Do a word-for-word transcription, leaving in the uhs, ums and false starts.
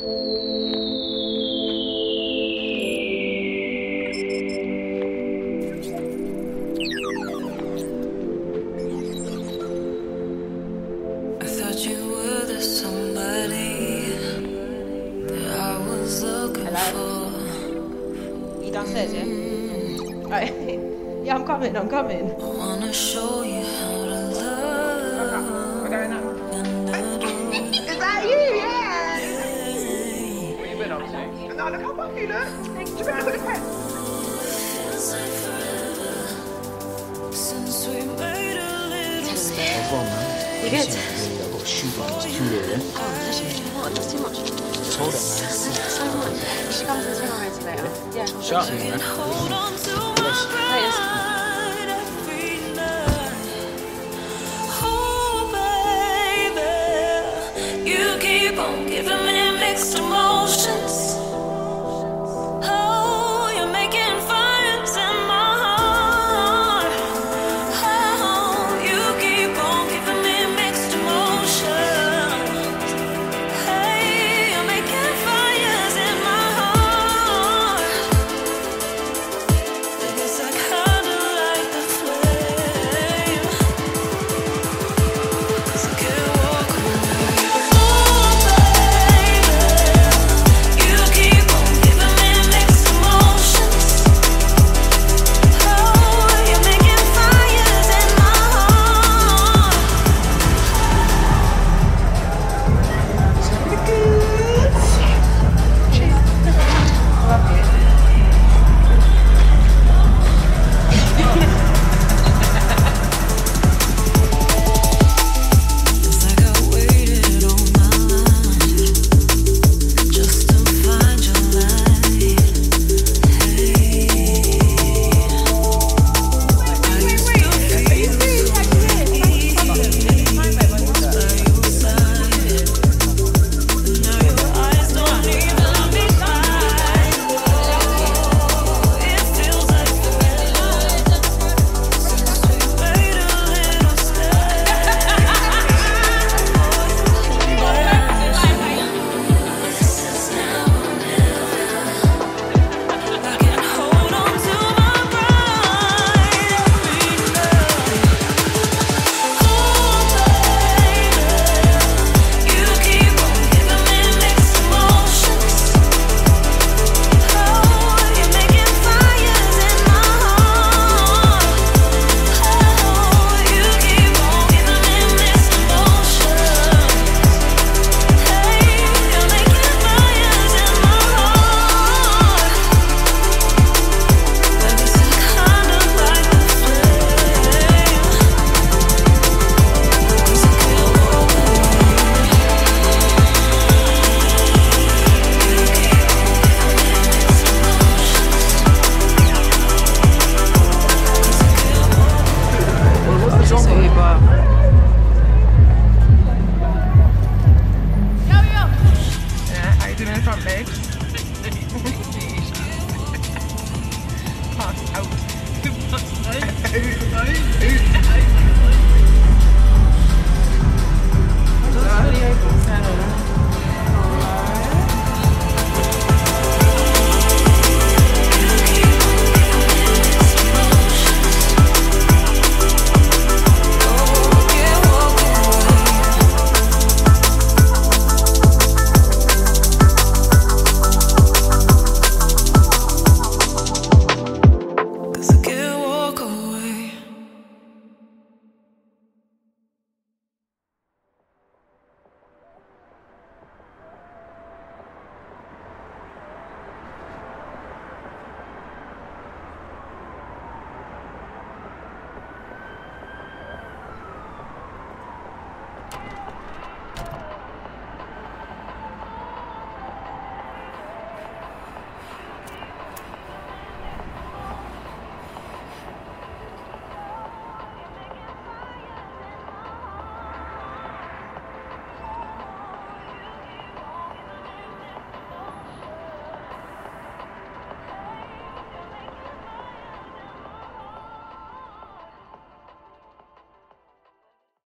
Downstairs, yeah? Mm. Right. Yeah, I'm coming, I'm coming. I wanna show you how to love. We're going up. Is that you? Yeah! What you been up to? No, look how buff you look. Thank you. Look at the press. Since we made a little step. Well, man. You good? I've got a shoot on this two there, yeah? Oh, listen, what? That's too much. Hold it, man. So much. You should come to the swim later. Yeah. Shout me, man. Wait,